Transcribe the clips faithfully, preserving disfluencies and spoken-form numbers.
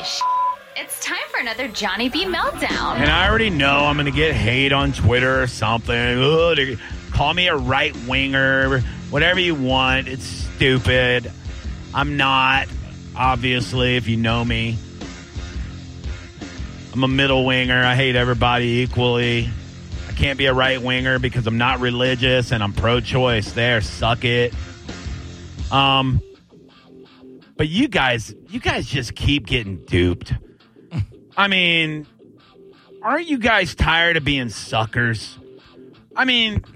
sh- it's time for another Johnny B meltdown. And I already know I'm going to get hate on Twitter or something. Ugh, they call me a right winger, whatever you want. It's stupid. I'm not, obviously, if you know me. I'm a middle winger. I hate everybody equally. I can't be a right winger because I'm not religious and I'm pro-choice. There, suck it. Um, but you guys, you guys just keep getting duped. I mean, aren't you guys tired of being suckers? I mean,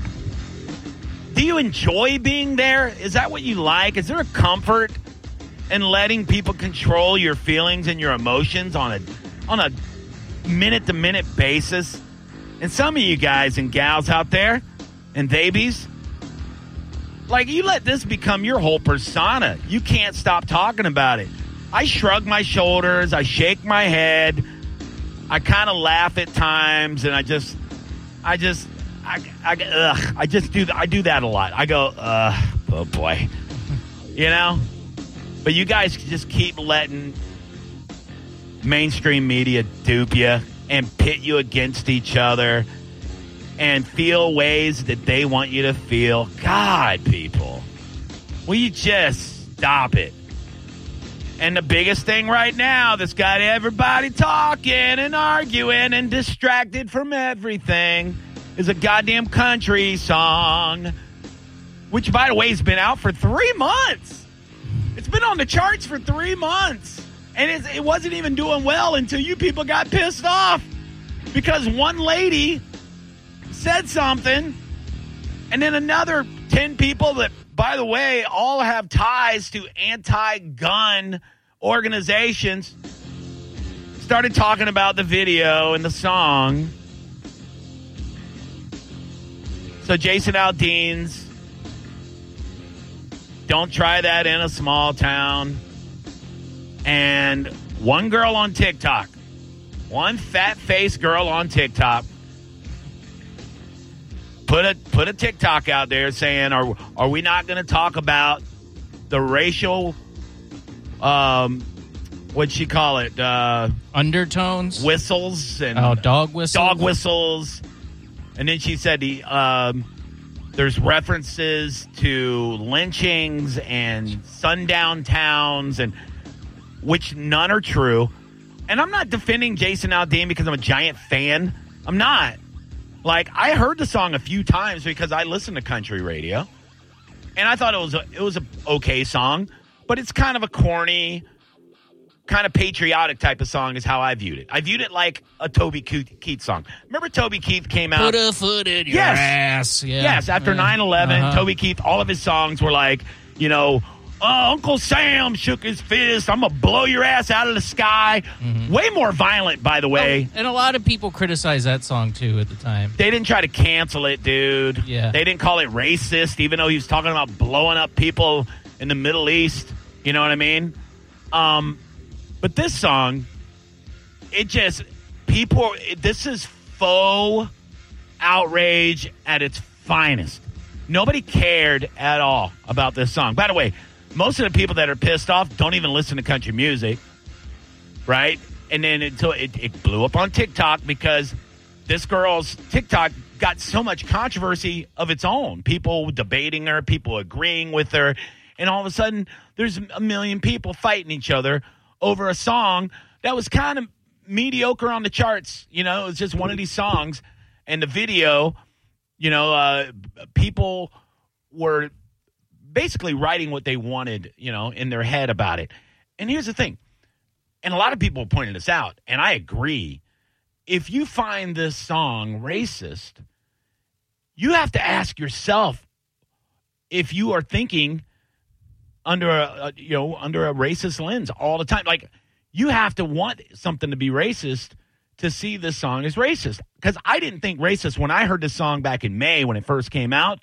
do you enjoy being there? Is that what you like? Is there a comfort in letting people control your feelings and your emotions on a on a minute-to-minute basis? And some of you guys and gals out there and babies, like, you let this become your whole persona. You can't stop talking about it. I shrug my shoulders. I shake my head. I kind of laugh at times, and I just, I just, I, I, ugh, I just do, I do that a lot. I go, uh, oh boy, you know. But you guys just keep letting mainstream media dupe you and pit you against each other and feel ways that they want you to feel. God, people, will you just stop it? And the biggest thing right now that's got everybody talking and arguing and distracted from everything is a goddamn country song, which, by the way, has been out for three months. It's been on the charts for three months. And it's, it wasn't even doing well until you people got pissed off because one lady said something, and then another ten people that, by the way, all have ties to anti-gun organizations started talking about the video and the song. So Jason Aldean's Don't Try That in a Small Town. And one girl on TikTok, one fat-faced girl on TikTok, Put a put a TikTok out there saying, "Are are we not going to talk about the racial, um, what'd she call it? Uh, Undertones, whistles and oh, dog whistles, dog whistles." And then she said, the, um, "There's references to lynchings and sundown towns, and which none are true." And I'm not defending Jason Aldean because I'm a giant fan. I'm not. Like, I heard the song a few times because I listen to country radio, and I thought it was a, it was a okay song, but it's kind of a corny, kind of patriotic type of song is how I viewed it. I viewed it like a Toby Keith song. Remember Toby Keith came out? Put a foot in your yes. ass. Yeah. Yes, after nine eleven, uh-huh. Toby Keith, all of his songs were like, you know, oh, Uncle Sam shook his fist. I'm going to blow your ass out of the sky. Mm-hmm. Way more violent, by the way. Oh, and a lot of people criticized that song, too, at the time. They didn't try to cancel it, dude. Yeah. They didn't call it racist, even though he was talking about blowing up people in the Middle East. You know what I mean? Um, but this song, it just, people, it, this is faux outrage at its finest. Nobody cared at all about this song. By the way, most of the people that are pissed off don't even listen to country music, right? And then until it, it blew up on TikTok because this girl's TikTok got so much controversy of its own. People debating her, people agreeing with her, and all of a sudden there's a million people fighting each other over a song that was kind of mediocre on the charts. You know, it was just one of these songs, and the video, you know, uh, people were basically writing what they wanted, you know, in their head about it. And here's the thing. And a lot of people pointed this out, and I agree. If you find this song racist, you have to ask yourself if you are thinking under a, a you know, under a racist lens all the time. Like, you have to want something to be racist to see this song as racist. Because I didn't think racist when I heard this song back in May when it first came out.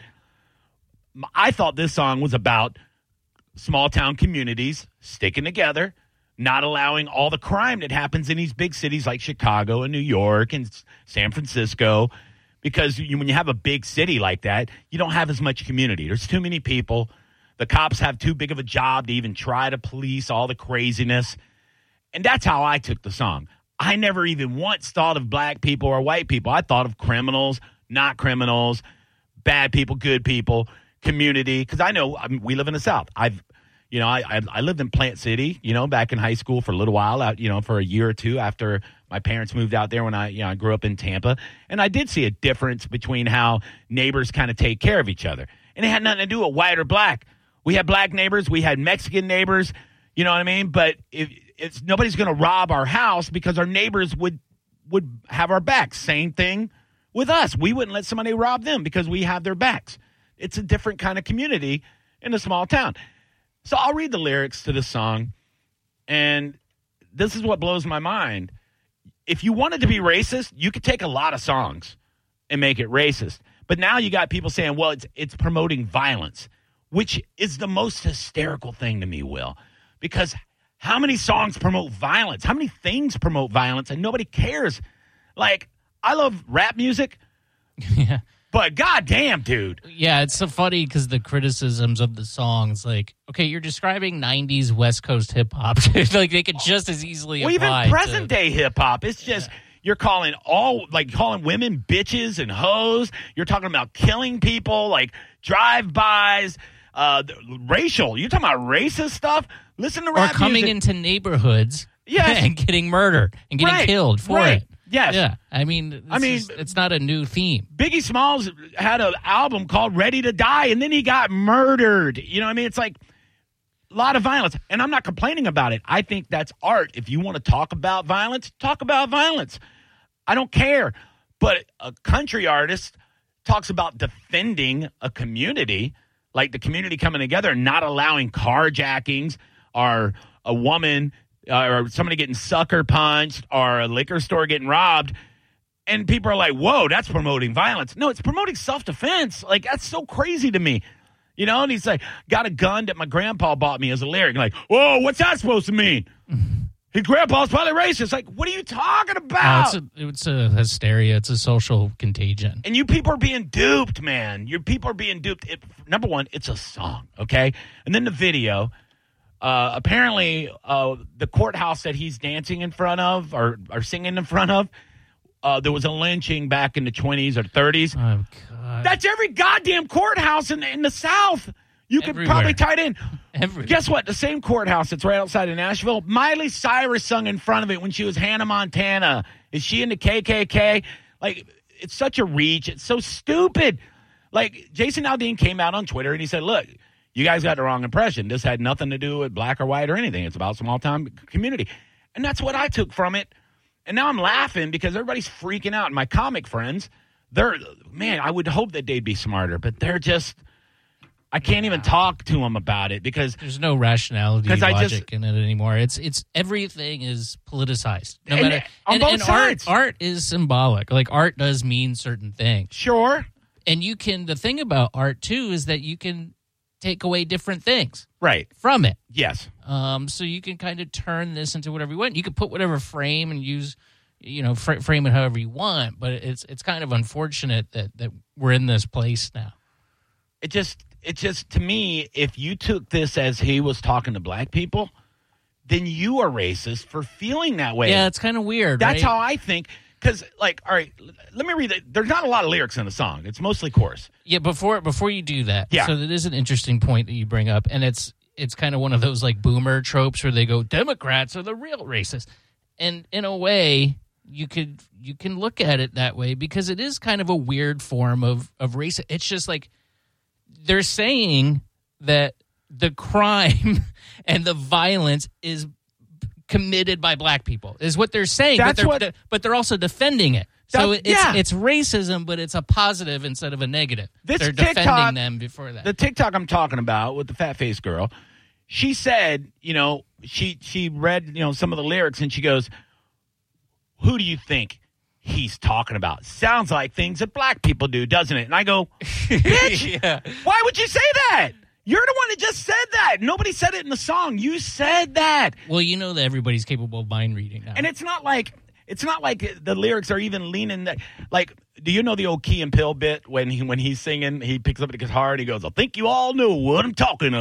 I thought this song was about small town communities sticking together, not allowing all the crime that happens in these big cities like Chicago and New York and San Francisco. Because you, when you have a big city like that, you don't have as much community. There's too many people. The cops have too big of a job to even try to police all the craziness. And that's how I took the song. I never even once thought of black people or white people. I thought of criminals, not criminals, bad people, good people, community. Because I know I mean, we live in the South. I've, you know, I, I I lived in Plant City, you know, back in high school for a little while, out, you know, for a year or two after my parents moved out there when I, you know, I grew up in Tampa. And I did see a difference between how neighbors kind of take care of each other. And it had nothing to do with white or black. We had black neighbors. We had Mexican neighbors. You know what I mean? But if it's nobody's going to rob our house because our neighbors would would have our backs. Same thing with us. We wouldn't let somebody rob them because we have their backs. It's a different kind of community in a small town. So I'll read the lyrics to this song, and this is what blows my mind. If you wanted to be racist, you could take a lot of songs and make it racist. But now you got people saying, well, it's it's promoting violence, which is the most hysterical thing to me, Will. Because how many songs promote violence? How many things promote violence? And nobody cares. Like, I love rap music. Yeah. But goddamn, dude. Yeah, it's so funny because the criticisms of the songs, like, okay, you're describing nineties West Coast hip-hop. Like, they could just as easily well, apply even present-day to... hip-hop. It's just, yeah. You're calling all, like, calling women bitches and hoes. You're talking about killing people, like, drive-bys, uh, racial. You're talking about racist stuff? Listen to rap Or coming music. into neighborhoods Yes. and getting murdered and getting Right. killed for Right. it. Yes. Yeah. I mean, it's I mean, just- it's not a new theme. Biggie Smalls had an album called Ready to Die, and then he got murdered. You know what I mean? It's like a lot of violence. And I'm not complaining about it. I think that's art. If you want to talk about violence, talk about violence. I don't care. But a country artist talks about defending a community, like the community coming together and not allowing carjackings or a woman uh, or somebody getting sucker punched or a liquor store getting robbed. And people are like, whoa, that's promoting violence. No, it's promoting self-defense. Like, that's so crazy to me. You know, and he's like, got a gun that my grandpa bought me as a lyric. Like, whoa, what's that supposed to mean? His grandpa's probably racist. Like, what are you talking about? Oh, it's, a, it's a hysteria. It's a social contagion. And you people are being duped, man. Your people are being duped. It, number one, it's a song, okay? And then the video. Uh, apparently, uh, the courthouse that he's dancing in front of or, or singing in front of, uh, there was a lynching back in the twenties or thirties. Oh, God. That's every goddamn courthouse in, in the South. You could Everywhere. probably tie it in. Everywhere. Guess what? The same courthouse that's right outside of Nashville, Miley Cyrus sung in front of it when she was Hannah Montana. Is she in the K K K? Like, it's such a reach. It's so stupid. Like, Jason Aldean came out on Twitter and he said, look, you guys got the wrong impression. This had nothing to do with black or white or anything. It's about small-town community. And that's what I took from it. And now I'm laughing because everybody's freaking out. And my comic friends, they're, man, I would hope that they'd be smarter, but they're just, I can't even talk to them about it because There's no rationality, 'Cause I logic just- in it anymore. It's it's everything is politicized. No And- matter on and, both and sides. art art is symbolic. Like, art does mean certain things. sure. And you can the thing about art too is that you can take away different things Right. from it. Yes. Um, so you can kind of turn this into whatever you want. You can put whatever frame and use, you know, fr- frame it however you want. But it's it's kind of unfortunate that, that we're in this place now. It just, it just, to me, if you took this as he was talking to black people, then you are racist for feeling that way. Yeah, it's kind of weird. That's right? how I think. Because, like, all right, let me read it. There's not a lot of lyrics in the song. It's mostly chorus. Yeah, before before you do that, Yeah. so that is an interesting point that you bring up, and it's it's kind of one of those like boomer tropes where they go, Democrats are the real racists, and in a way, you could you can look at it that way because it is kind of a weird form of of race. It's just like they're saying that the crime and the violence is committed by black people is what they're saying. That's but they're, what- but they're also defending it. So That- it's yeah. it's racism, but it's a positive instead of a negative. This They're TikTok- defending them before that. The TikTok I'm talking about with the fat face girl, she said, you know, she she read, you know, some of the lyrics and she goes, who do you think he's talking about? Sounds like things that black people do, doesn't it? And I go, bitch, Yeah. why would you say that? You're the one that just said that. Nobody said it in the song. You said that. Well, you know that everybody's capable of mind reading now. And it's not like, it's not like the lyrics are even leaning that. Like, do you know the old Key and Peele bit when he when he's singing, he picks up the guitar and he goes, "I think you all know what I'm talking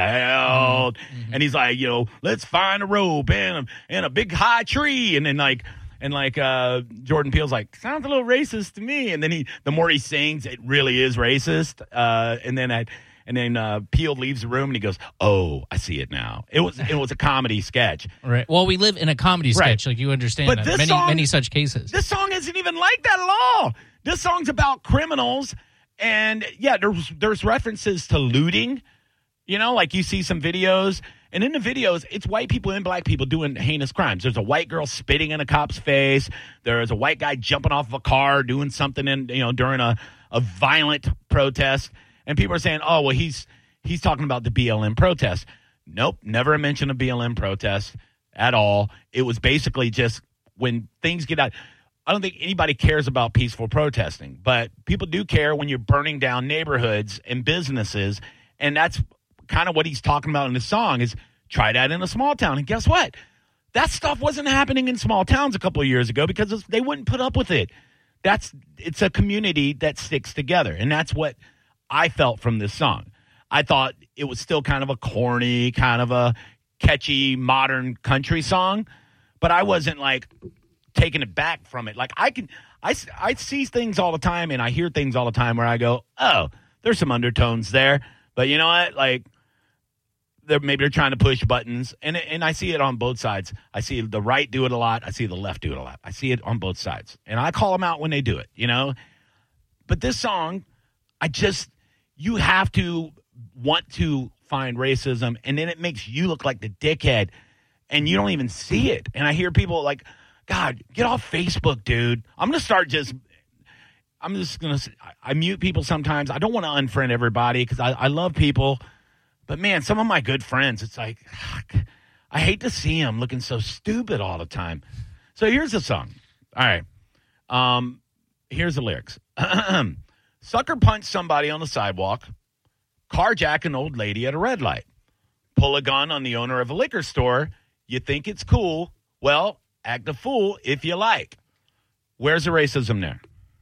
about," mm-hmm. and he's like, you know, let's find a rope and a, and a big high tree, and then like. And like uh, Jordan Peele's like, sounds a little racist to me. And then he, the more he sings, it really is racist. Uh, and then I, and then uh, Peele leaves the room and he goes, "Oh, I see it now." It was it was a comedy sketch. Right. Well, we live in a comedy sketch, right. Like you understand. But that. This many song, many such cases. This song isn't even like that at all. This song's about criminals, and yeah, there's there's references to looting. You know, like you see some videos. And in the videos, it's white people and black people doing heinous crimes. There's a white girl spitting in a cop's face. There's a white guy jumping off of a car doing something in, you know, during a, a violent protest. And people are saying, oh, well, he's he's talking about the B L M protest. Nope, never a mention of B L M protest at all. It was basically just when things get out. I don't think anybody cares about peaceful protesting, but people do care when you're burning down neighborhoods and businesses. And that's kind of what he's talking about in the song is try that in a small town. And guess what? That stuff wasn't happening in small towns a couple of years ago because they wouldn't put up with it. That's it's a community that sticks together. And that's what I felt from this song. I thought it was still kind of a corny, kind of a catchy, modern country song, but I wasn't like taking it back from it. Like I can, I, I see things all the time and I hear things all the time where I go, oh, there's some undertones there. But you know what? Like, they're, maybe they're trying to push buttons, and and I see it on both sides. I see the right do it a lot. I see the left do it a lot. I see it on both sides, and I call them out when they do it, you know? But this song, I just, you have to want to find racism, and then it makes you look like the dickhead, and you don't even see it. And I hear people like, God, get off Facebook, dude. I'm going to start just... I'm just going to, I mute people sometimes. I don't want to unfriend everybody because I, I love people. But, man, some of my good friends, it's like, I hate to see them looking so stupid all the time. So here's the song. All right. Um, here's the lyrics. Sucker punch somebody on the sidewalk. Carjack an old lady at a red light. Pull a gun on the owner of a liquor store. You think it's cool. Well, act a fool if you like. Where's the racism there?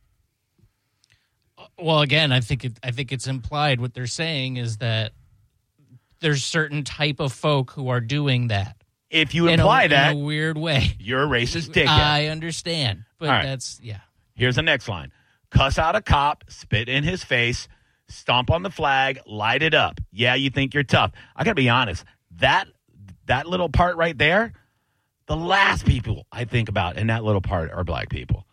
Well, again, I think it, I think it's implied. What they're saying is that there's certain type of folk who are doing that. If you imply in a, that, in a weird way, you're a racist dickhead. I understand, but right. that's yeah. Here's the next line: cuss out a cop, spit in his face, stomp on the flag, light it up. Yeah, you think you're tough. I gotta be honest. That that little part right there, the last people I think about in that little part are black people.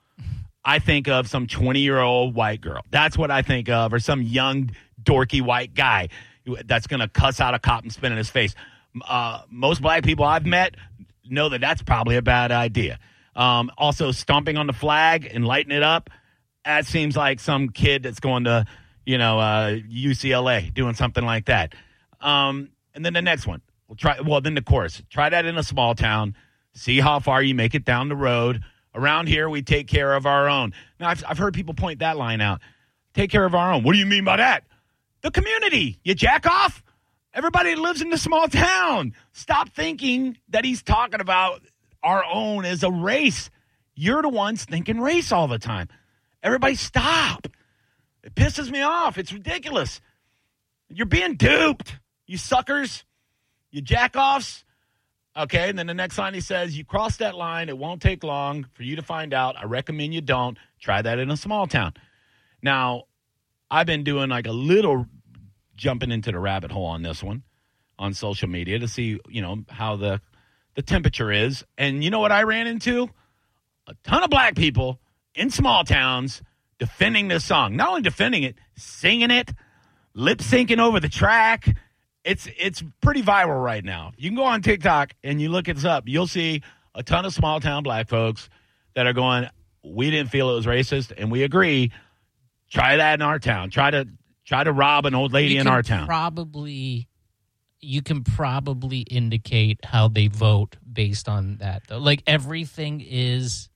I think of some twenty-year-old white girl. That's what I think of, or some young, dorky white guy that's going to cuss out a cop and spit in his face. Uh, most black people I've met know that that's probably a bad idea. Um, also, stomping on the flag and lighting it up, that seems like some kid that's going to, you know, uh, U C L A doing something like that. Um, and then the next one. We'll try. Well, then the chorus. Try that in a small town. See how far you make it down the road. Around here, we take care of our own. Now, I've, I've heard people point that line out. Take care of our own. What do you mean by that? The community. You jack off? Everybody lives in the small town. Stop thinking that he's talking about our own as a race. You're the ones thinking race all the time. Everybody stop. It pisses me off. It's ridiculous. You're being duped, you suckers. You jack-offs. Okay, and then the next line he says, you cross that line, it won't take long for you to find out. I recommend you don't. Try that in a small town. Now, I've been doing like a little jumping into the rabbit hole on this one on social media to see, you know, how the the temperature is. And you know what I ran into? A ton of black people in small towns defending this song. Not only defending it, singing it, lip syncing over the track. It's it's pretty viral right now. You can go on TikTok and you look it up. You'll see a ton of small town black folks that are going, we didn't feel it was racist, and we agree. Try that in our town. Try to try to rob an old lady you in our town. Probably, you can probably indicate how they vote based on that, though. Like everything is,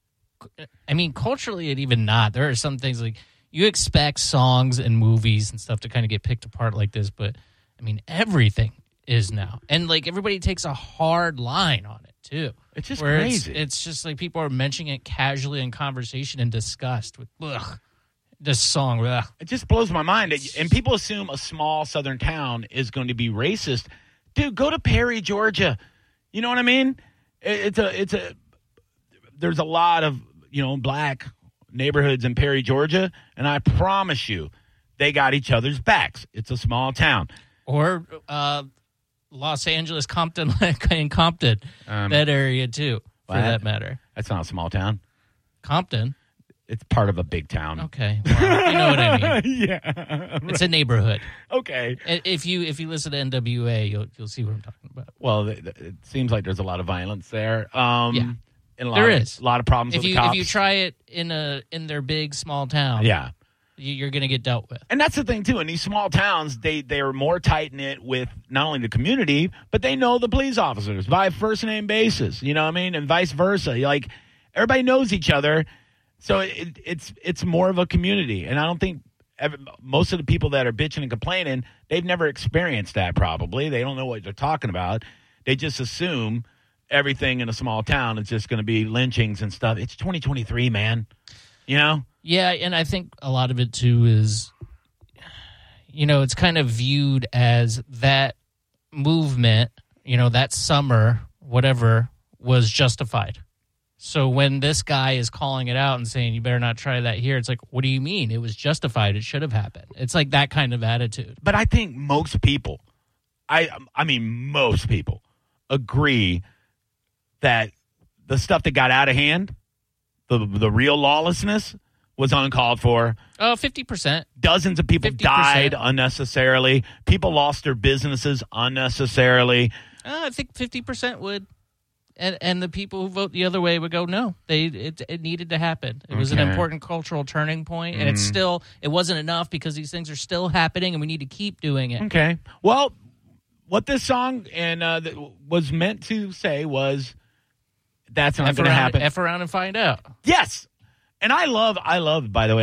I mean, culturally and even not. There are some things like you expect songs and movies and stuff to kind of get picked apart like this, but I mean, everything is now. And, like, everybody takes a hard line on it. too. It's just where crazy. It's, it's just like people are mentioning it casually in conversation and disgust with, ugh, this song. Ugh. It just blows my mind. And people assume a small southern town is going to be racist. Dude, go to Perry, Georgia. You know what I mean? It's a, it's a, there's a lot of, you know, black neighborhoods in Perry, Georgia, and I promise you, they got each other's backs. It's a small town. Or uh, Los Angeles, Compton, and Compton, Um, that area too, for what? that matter. That's not a small town. Compton. It's part of a big town. Okay, well, you know what I mean. Yeah. It's a neighborhood. Okay. If you if you listen to N W A, you'll you'll see what I'm talking about. Well, it, it seems like there's a lot of violence there. Um, Yeah. and a lot There of, is. a lot of problems If with you the cops. if you try it in a in their big small town, yeah. you- you're going to get dealt with. And that's the thing, too. In these small towns, they, they are more tight-knit with not only the community, but they know the police officers by first-name basis. You know what I mean? And vice versa. Like, everybody knows each other, so it, it's it's more of a community. And I don't think every, most of the people that are bitching and complaining, they've never experienced that probably. They don't know what they're talking about. They just assume everything in a small town is just going to be lynchings and stuff. It's twenty twenty-three, man. You know? Yeah, and I think a lot of it too is, you know, it's kind of viewed as that movement, you know, that summer, whatever, was justified. So when this guy is calling it out and saying, you better not try that here, it's like, what do you mean? It was justified. It should have happened. It's like that kind of attitude. But I think most people, I I mean most people, agree that the stuff that got out of hand, the the real lawlessness, was uncalled for. Oh, fifty percent. Dozens of people fifty percent. died unnecessarily. People lost their businesses unnecessarily. Uh, I think fifty percent would. And and the people who vote the other way would go, no, they it, it needed to happen. It was an Okay. important cultural turning point, and it's still, it wasn't enough because these things are still happening, and we need to keep doing it. Okay. Well, what this song and uh, th- was meant to say was, that's not F going to around, happen. F around and find out. Yes. And I love, I love, by the way,